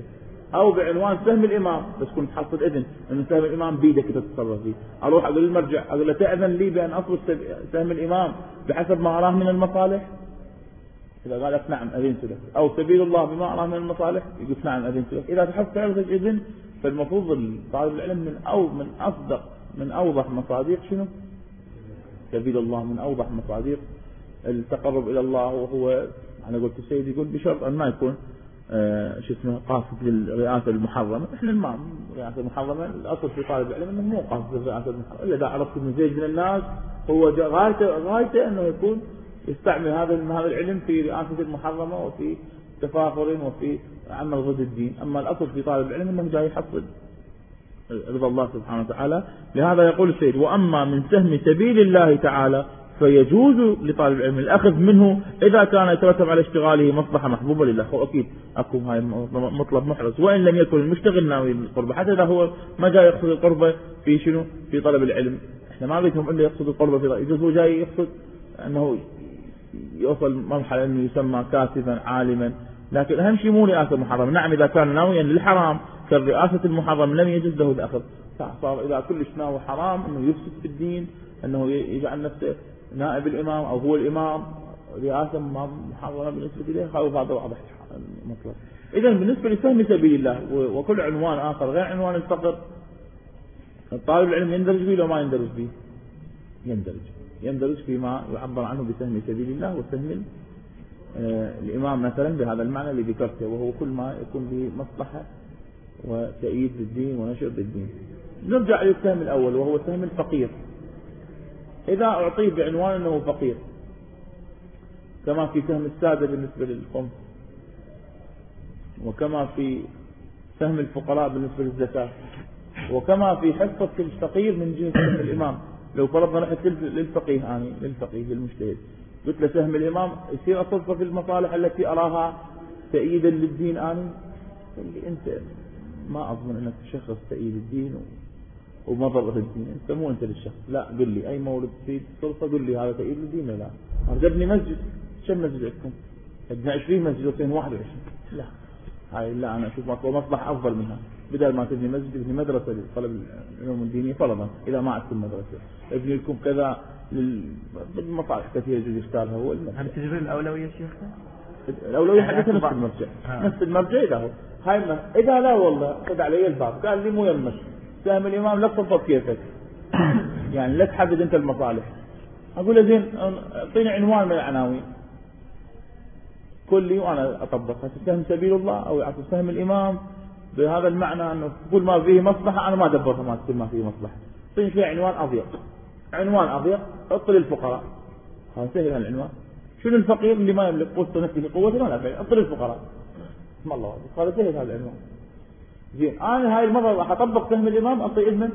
او بعنوان سهم الامام، بس كنت حصل اذن ان سهم الامام بيدك تتصرف فيه، اروح اقول للمرجع اقول له تاذن لي بان اصرف سهم الامام بحسب ما اراه من المصالح؟ اذا قال لك نعم اذنت لك، او سبيل الله بما اراه من المصالح يقول نعم اذنت لك. اذا تحصل عندك اذن فالمفروض طالب العلم من او من اصدق من اوضح مصادق شنو؟ سبيل الله، من اوضح مصادق التقرب الى الله. وهو انا قلت السيد يقول بشرط ان ما يكون آه شو اسمه قاصد للرئاسه المحرمه. احنا ما الرئاسه المحرمه الاصل في طالب العلم انه مو قاصد للرئاسه المحرمه، الا اذا عرفت انه زيد من الناس هو غايته غايته انه يكون يستعمل هذا هذا العلم في رئاسه المحرمه وفي تفاخر وفي عمل ضد الدين. اما الاصل في طالب العلم انه جاي يحصل رضا الله سبحانه وتعالى. لهذا يقول السيد واما من سهم سبيل الله تعالى فيجوز لطالب العلم الأخذ منه إذا كان يترتب على اشتغاله مصلحة محبوبة لله. وأكيد أكو هاي مطلب محرز، وإن لم يكن المشتغل ناوي القربة، حتى إذا هو ما جاي يقصد القربة في شنو في طلب العلم. إحنا ما بدهم إلا يقصد القربة في طلب، يجوز هو جاي يقصد أنه يوصل مرحلة أنه يسمى كاتبا عالما، لكن أهم شيء مو رئاسة محرم. نعم إذا كان ناويا للحرام كالرئاسة المحرم لم يجوز له الأخذ. صار إذا كلش ناوي حرام أنه يفسد في الدين، أنه يجعل نفسه نائب الإمام أو هو الإمام، رئاسة محرمة بالنسبة إليه، هذا واضح مطلب. إذا بالنسبة لسهم سبيل الله وكل عنوان آخر غير عنوان الفقر، الطالب العلم يندرج به لو ما يندرج به؟ يندرج يندرج فيما يعبر عنه بسهم سبيل الله وسهم الإمام مثلا بهذا المعنى اللي ذكرته، وهو كل ما يكون به مصلحة وتأييد للدين ونشر للدين. نرجع للسهم الأول وهو سهم الفقير. إذا أعطيه بعنوان أنه فقير كما في سهم السادة بالنسبة للخمس، وكما في سهم الفقراء بالنسبة للزكاة، وكما في حصة الفقير من جنس سهم الإمام. لو فرضنا رحت للفقيه يعني للفقيه للمجتهد قلت له سهم الإمام يصير أصرفه في المصالح التي أراها تأييدا للدين آني؟ اللي أنت ما أظن أنك تشخص تأييد الدين ومضر الدين، انت مو انت للشخص. لا قل لي اي مولد في سلطه قل لي هذا تأييد للدين. لا ابني مسجد، كم مسجد عندكم؟ ابني عشرين مسجد وثين واحد وعشرين. لا هاي لا انا اشوف مصلحه افضل منها. بدل ما تبني مسجد ابني مدرسه لطلب العلوم الدينيه فرضا اذا ما عندكم مدرسه، ابني لكم كذا للمصالح كثيره يجوز يختارها هو المسجد. هل تجري الاولويه شيخ؟ الاولويه حقتها نفس المرجع نفس المرجع. اذا هو هاي اذا لا والله خذ علي الباب قال لي مو يمك سهم الإمام لا تفضل كيفك يعني لا تحدد أنت المصالح. أقول له زين أعطيني عنوان من العناوين كل وأنا أطبقها. سهم سبيل الله أو يعطي سهم الإمام بهذا المعنى أنه كل ما فيه مصلحة أنا ما دبرها ما كل ما فيه مصلحة. أعطيني فيه عنوان أضيق، عنوان أضيق أعطي للفقراء. هذا سهل العنوان. شنو الفقير اللي ما يملك قوة نفسه قوة ما لا فعل أعطي للفقراء. بسم الله هذا سهل هذا العنوان. زين أنا هاي المرة راح أطبق سهم الإمام أعطي إذن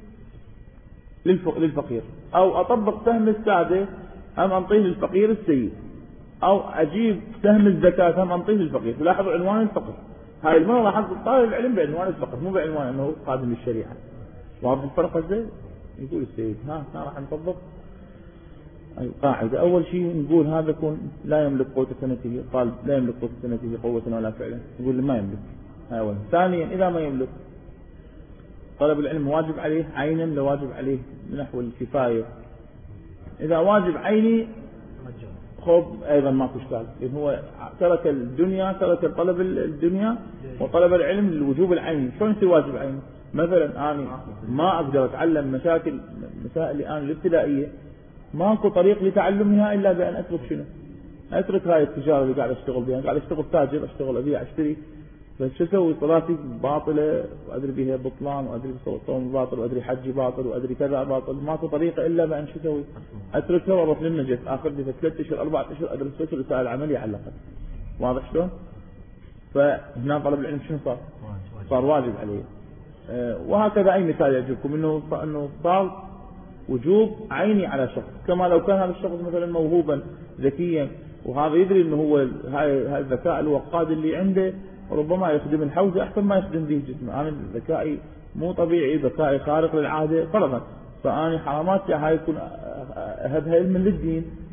للفقير، أو أطبق سهم السادة هم أعطيه للفقير السيد، أو أجيب سهم الزكاة هم أعطيه للفقير. تلاحظوا عنوان الفقر. هاي المرة راح أعطي طالب العلم بعنوان الفقر مو بعنوان أنه قادم للشريعة. واضح الفرق ازاي؟ يقول السيد ها ها راح نطبق القاعدة. أول شيء نقول هذا يكون لا يملك قوة سنته، قال لا يملك قوة سنته قوة ولا فعلا، نقول ما يملك. أولا. ثانيا إذا ما يملك طلب العلم واجب عليه عينا لو واجب عليه نحو الكفاية. إذا واجب عيني خب أيضا ما تشكال، لأن هو ترك الدنيا ترك طلب الدنيا وطلب العلم للوجوب العيني. شلون يصير واجب عيني؟ مثلا أنا ما أقدر أتعلم مشاكل مسائل الآن الابتدائية ماكو طريق لتعلمها إلا بأن أترك شنو؟ أترك هاي التجارة اللي قاعد أشتغل بها، قاعد أشتغل تاجر أشتغل أبيع أشتري، بس شو اسوي؟ صلاتي باطلة وأدري بها بطلان وأدري صوم باطل وأدري حجي باطل وأدري كذا باطل، ماكو طريقة إلا بأن شو اسوي؟ أتركها وأروح للنجس آخر لي ثلاث أشهر أربعة أشهر أدرس بس رسائل عملية على الأقل. واضح شلون؟ فهنا طلب العلم شنو صار؟ صار واجب عليه. أه وهكذا أي مثال يعجبكم إنه إنه صار وجوب عيني على شخص، كما لو كان هذا الشخص مثلا موهوبا ذكيا وهذا يدري إنه هو هاي هاي الذكاء الوقاد اللي عنده ربما يخدم الحوزة أحسن ما يخدم به جسمه. أنا ذكائي مو طبيعي، ذكائي خارق للعادة فرضا، فأنا حرامات هاي يكون أهبها علم للدين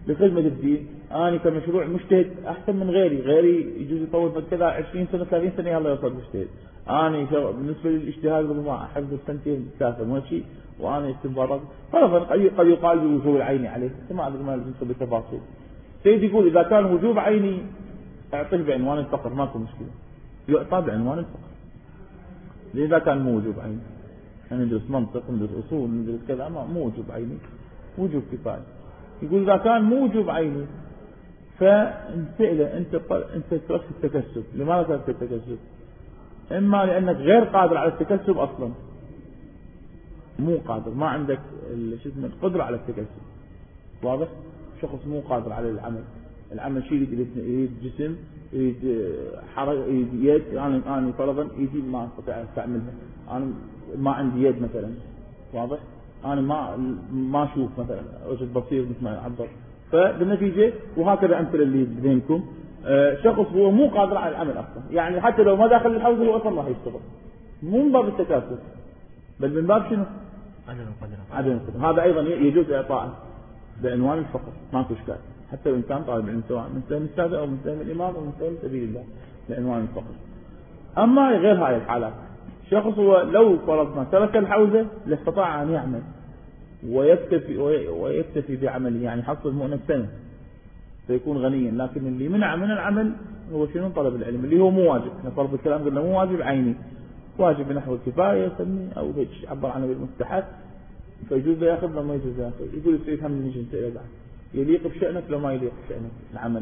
بخدمة الدين، أنا كمشروع مجتهد أحسن من غيري، غيري يجوز يطول كذا عشرين سنة ثلاثين سنة يلا يوصل مجتهد. أنا بالنسبة للاجتهاد ما أحفظ سنتين ثلاثة ما شيء، وأنا استنباطات فرضا قد يقال بوجوب العيني عليه، ما أدري ما لازم نسوي تفاصيل. سيد يقول إذا كان وجوب عيني أعطيه بعنوان الفقر ماكو مشكلة، يعطى بعنوان الفقر. إذا كان مو وجوب عيني، يعني ندرس منطق ندرس أصول ندرس كذا، ما مو وجوب عيني، وجوب كفاية. يقول إذا كان مو وجوب عيني فانسأله أنت أنت تركت التكسب، لماذا تركت التكسب؟ إما لأنك غير قادر على التكسب أصلا، مو قادر، ما عندك شو اسمه القدرة على التكسب، واضح؟ شخص مو قادر على العمل، العمل شيء يريد يريد جسم، يريد حركة، يريد يد. أنا أنا فرضا يدي ما أستطيع أستعملها، أنا ما عندي يد مثلا، واضح؟ أنا ما ما أشوف مثلا، وجد بصير مثل ما يعبر. فبالنتيجة وهكذا أمثلة اللي بينكم، شخص هو مو قادر على العمل أصلا، يعني حتى لو ما داخل الحوزة هو أصلا راح يشتغل، مو من باب التكاسل بل من باب شنو؟ عدم القدرة. عدم القدرة. هذا أيضا يجوز إعطاءه بعنوان الفقر، ماكو إشكال، حتى وإن كان طالب علم سواء من سهم السادة أو من سهم الإمام أو من سهم سبيل الله بعنوان الفقر. أما غير هاي الحالات، شخص هو لو فرضنا ترك الحوزة لاستطاع أن يعمل ويكتفي ويكتفي بعمله، يعني حصل مؤنة سنة فيكون غنيا، لكن اللي منع من العمل هو شنو؟ طلب العلم، اللي هو مو واجب. احنا فرض الكلام قلنا مو واجب عيني، واجب بنحو الكفاية يسمي أو هيك عبر عنه بالمستحب، فيجوز ياخذ لو ما يجوز ياخذ. يقول السيد هم نجي نسأله بعد يليق بشأنك لو ما يليق بشأنك العمل.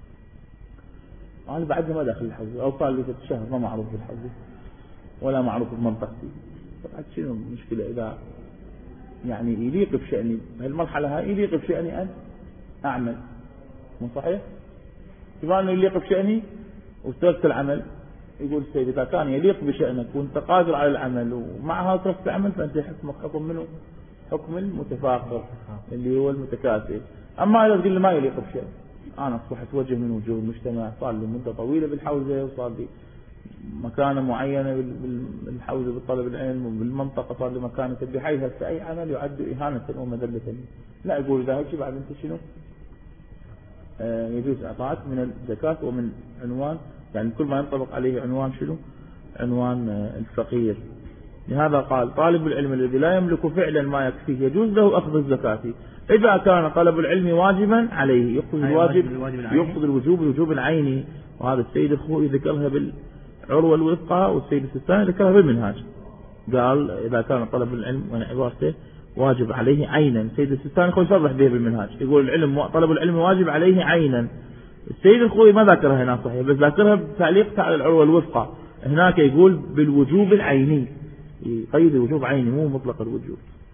أنا بعدها ما داخل الحوزة، أو صار لي ست شهر ما معروف بالحوزة ولا معروف بمنطقتي، طبعا شنو المشكلة إذا يعني يليق بشأني بهالمرحلة هاي، يليق بشأني أن أعمل، مو صحيح؟ بما أنه يليق بشأني وتركت العمل، يقول السيد إذا كان يليق بشأنك وأنت قادر على العمل ومعها تركت العمل فأنت حكمك حكم منه حكم المتفاخر اللي هو المتكاسل. أما إذا تقول لي ما يليق بشأني، أنا أصبحت وجه من وجوه المجتمع، صار لي مدة طويلة بالحوزة وصار لي مكانة معينة بالحوزة بالطلب العلم وبالمنطقة، صار لي مكانة بحيث هسه أي عمل يعد إهانة ومذلة، لا يقول إذا هيك بعد أنت شنو؟ آه يجوز إعطاء من الزكاة ومن عنوان، يعني كل ما ينطبق عليه عنوان شنو؟ عنوان آه الفقير. لهذا قال طالب العلم الذي لا يملك فعلا ما يكفيه يجوز له أخذ الزكاة إذا كان طلب العلم واجبا عليه، يقصد الواجب يقصد الوجوب الوجوب العيني. وهذا السيد الخوئي ذكرها بالعروة الوثقى، والسيد السيستاني ذكرها بالمنهاج، قال إذا كان طلب العلم وانا عبارته واجب عليه عينا. السيد السيستاني خوي يصرح به بالمنهاج، يقول العلم طلب العلم واجب عليه عينا. السيد الخوئي ما ذكرها هنا صحيح، بس ذكرها بتعليق على العروة الوثقى، هناك يقول بالوجوب العيني، يقيد الوجوب عيني مو مطلق الوجوب.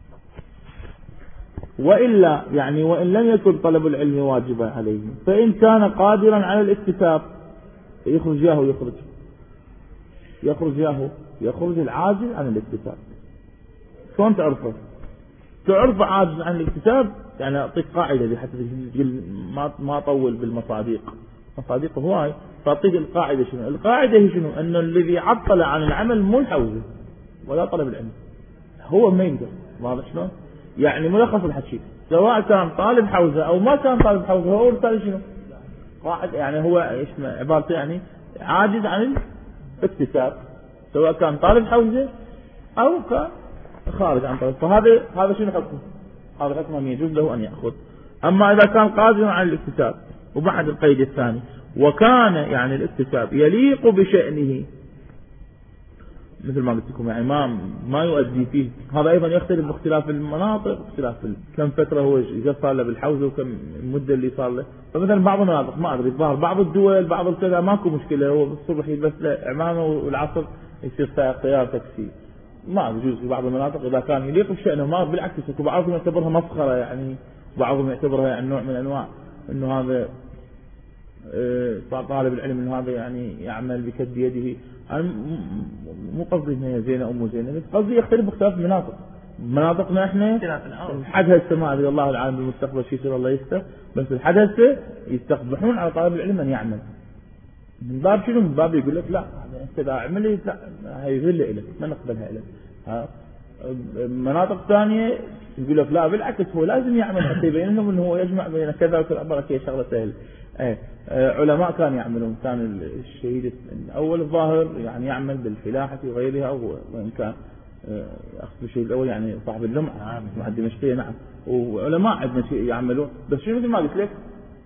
وإلا يعني وإن لم يكن طلب العلم واجبا عليه، فإن كان قادرا على الاكتساب يخرج ياهو يخرج يخرج ياهو يخرج العاجز عن الاكتساب. شلون تعرفه؟ تعرف عاجز عن الاكتساب، يعني أعطيك قاعدة دي حتى تقول ما ما أطول بالمصادق، مصادق هواي، فأعطيك القاعدة شنو؟ القاعدة هي شنو؟ أن الذي عطل عن العمل مو الحوزة ولا طلب العلم، هو ما يقدر. واضح شلون؟ يعني ملخص الحكي سواء كان طالب حوزة أو ما كان طالب حوزة، هو رسالة شنو؟ قاعد يعني هو ايش عبارته، يعني عاجز عن الاكتساب سواء كان طالب حوزة أو كان خارج عن طالب، فهذا هذا شنو حكمه؟ هذا حكمه يجوز له أن يأخذ. أما إذا كان قادرا على الاكتساب، وبعد القيد الثاني وكان يعني الاكتساب يليق بشأنه مثل ما قلت لكم، يعني ما ما يؤدي فيه، هذا ايضا يختلف باختلاف المناطق، اختلاف كم فتره هو صار له بالحوزه وكم المده اللي صار له. فمثلا بعض المناطق ما ادري الظاهر بعض الدول بعض الكذا ماكو مشكله، هو بالصبح يلبس له عمامه والعصر يصير سائق سياره تاكسي، ما يجوز في بعض المناطق اذا كان يليق بشأنه، ما بالعكس بعضهم يعتبرها مسخره، يعني بعضهم يعتبرها يعني نوع من انواع انه هذا طالب العلم انه هذا يعني يعمل بكد يده. أنا مو قصدي إن هي زينة أو مو زينة، بس قصدي يختلف باختلاف المناطق. مناطقنا إحنا الحد هسه ما أدري الله العالم بالمستقبل شيء يصير الله يستر، بس الحد هسه يستقبحون على طالب العلم أن يعمل من باب شنو؟ من باب يقول لك لا أنت إذا عملي لا هي ذلة إلك ما نقبلها إلك. مناطق ثانية يقول لك لا بالعكس هو لازم يعمل حتى يبين لهم انه هو يجمع بين كذا وكذا. بركة شغلة سهل. ايه علماء كانوا يعملون، كان الشهيد الاول الظاهر يعني يعمل بالفلاحة وغيرها، او وان كان اخذ الشهيد الاول يعني صاحب اللمعة مع الدمشقية نعم، وعلماء عندنا يعملون. بس شنو مثل ما قلت لك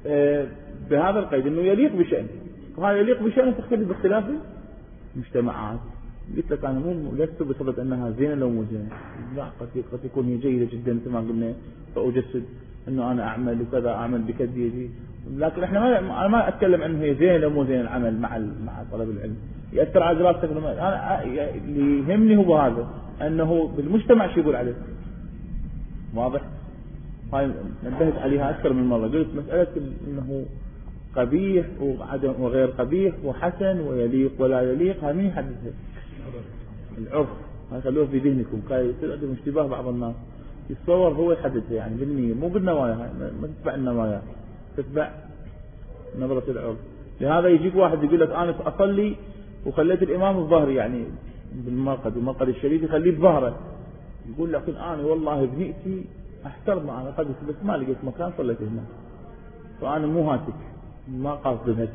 بهذا القيد انه يليق بشأن، وهذا يليق بشأن تختلف باختلاف المجتمعات. قلت لك انا مو لست بصدد انها زينه لو مو زينه، لا قد قد تكون هي جيده جدا مثل ما قلنا، فاجسد انه انا اعمل وكذا اعمل بكد يدي، لكن احنا ما انا ما اتكلم عنه هي زينه لو مو زين العمل مع مع طلب العلم ياثر على دراستك. انا اللي يهمني هو هذا انه بالمجتمع شو يقول عليه. واضح؟ هاي نبهت عليها اكثر من مره، قلت مساله انه قبيح وعدم وغير قبيح وحسن ويليق ولا يليق، هاي مين يحددها؟ العرف. هاي خلوه في ذهنكم، كاي يصير عندهم اشتباه بعض الناس يتصور هو يحددها يعني بالنية مو بالنوايا. هاي ما تتبع النوايا، تتبع نظرة العرف. لهذا يجيك واحد يقول لك انا اصلي وخليت الامام الظهري يعني بالمرقد المرقد الشريف يخليه بظهره، يقول لك انا والله بنيتي احترم انا قدس بس ما لقيت مكان صليت هنا، فانا مو هاتك ما قاصد الهتك،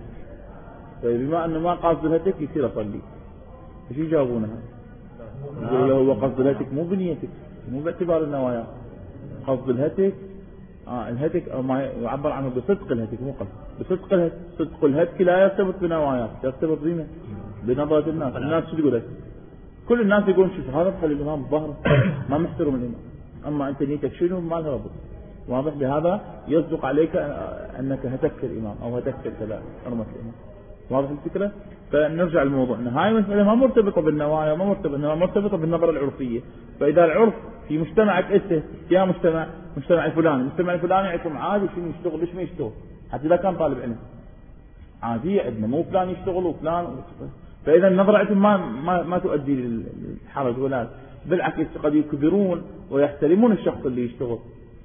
فبما انه ما قاصد الهتك يصير اصلي. ايش يجاوبونها؟ يقول له هو قصد الهتك مو بنيتك، مو باعتبار النوايا، قصد الهتك اه الهتك او ما يعبر عنه بصدق الهتك مو قصد، بصدق الهتك. صدق الهتك لا يرتبط بنواياك، يرتبط بما بنظرة الناس. الناس شو تقول لك؟ كل الناس يقولون شوف هذا خلي الامام بظهره ما محترم الامام، اما انت نيتك شنو ما له ربط. واضح؟ بهذا يصدق عليك انك هتكت الامام او هتكت كذا حرمة الامام. واضح الفكرة؟ فنرجع لموضوعنا. هاي مسألة ما مرتبطة بالنوايا، ما مرتبطة ما مرتبطة بالنظرة العرفية. فإذا العرف في مجتمعك أنت يا مجتمع مجتمع الفلاني، المجتمع الفلاني يعرفون عادي شنو يشتغل ليش ما يشتغل، حتى إذا كان طالب علم عادية عندنا، مو فلان يشتغل وفلان. فإذا النظرة عندهم ما ما ما تؤدي للحرج ولا بالعكس، قد يكبرون ويحترمون الشخص اللي يشتغل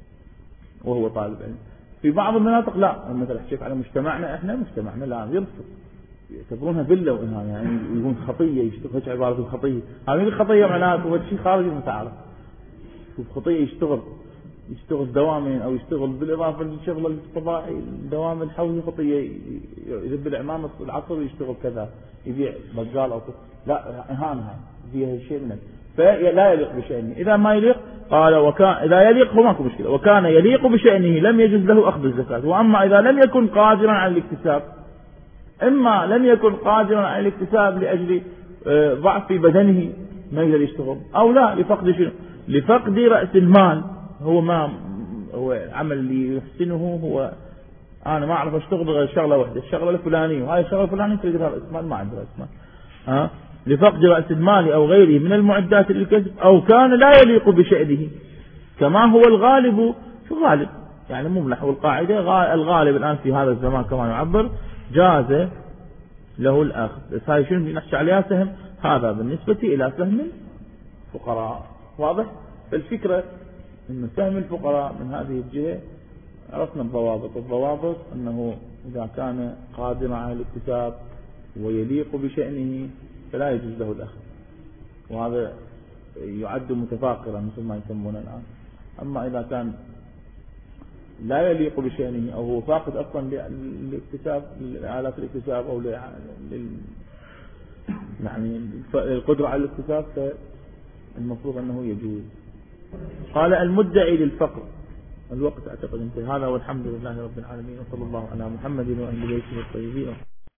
وهو طالب علم. في بعض المناطق لا، مثلا احكيك على مجتمعنا، احنا مجتمعنا لا يرفض، يعتبرونها ذله وإهانة، يعني يقولون خطية يشتغل. هيك عبارة الخطية، هذه الخطية معناته هو شيء خارج المتعارف. شوف خطية يشتغل يشتغل دوامين أو يشتغل بالإضافة للشغل الصباحي دوام الحوزي خطية، يذب العمامة العصر ويشتغل كذا يبيع بقال أو لا، إهانة فيها شيء منه. فلا يليق بشأنه. إذا ما يليق قال وكان إذا يليق هو ماكو مشكلة، وكان يليق بشأنه لم يجوز له أخذ الزكاة. وأما إذا لم يكن قادرا على الاكتساب، إما لم يكن قادرا على الاكتساب لأجل ضعف في بدنه ما يقدر يشتغل، أو لا لفقد شنو؟ لفقد رأس المال. هو ما هو العمل اللي يحسنه هو أنا ما أعرف أشتغل غير شغلة واحدة، الشغلة الفلانية، وهاي الشغلة الفلانية تريد رأس مال ما عنده رأس مال. ها لفقد رأس المال أو غيره من المعدات للكسب، أو كان لا يليق بشأنه كما هو الغالب. شو غالب؟ يعني مو نحو القاعدة الغالب الآن في هذا الزمان كما يعبر جاز له الأخذ. بس هاي شنو نحكي عليها؟ سهم. هذا بالنسبة إلى سهم الفقراء. واضح؟ فالفكرة أن سهم الفقراء من هذه الجهة عرفنا الضوابط. الضوابط أنه إذا كان قادرا على الاكتساب ويليق بشأنه فلا يجوز له الأخذ، وهذا يعد متفاقرا مثل ما يسمونه الآن. أما إذا كان لا يليق بشأنه أو هو فاقد أصلا للاكتساب لآلات الاكتساب أو لل يعني القدرة على الاكتساب، فالمفروض أنه يجوز. قال المدعي للفقر. الوقت أعتقد انتهى. هذا والحمد لله رب العالمين، وصلى الله على محمد وأهل بيته الطيبين.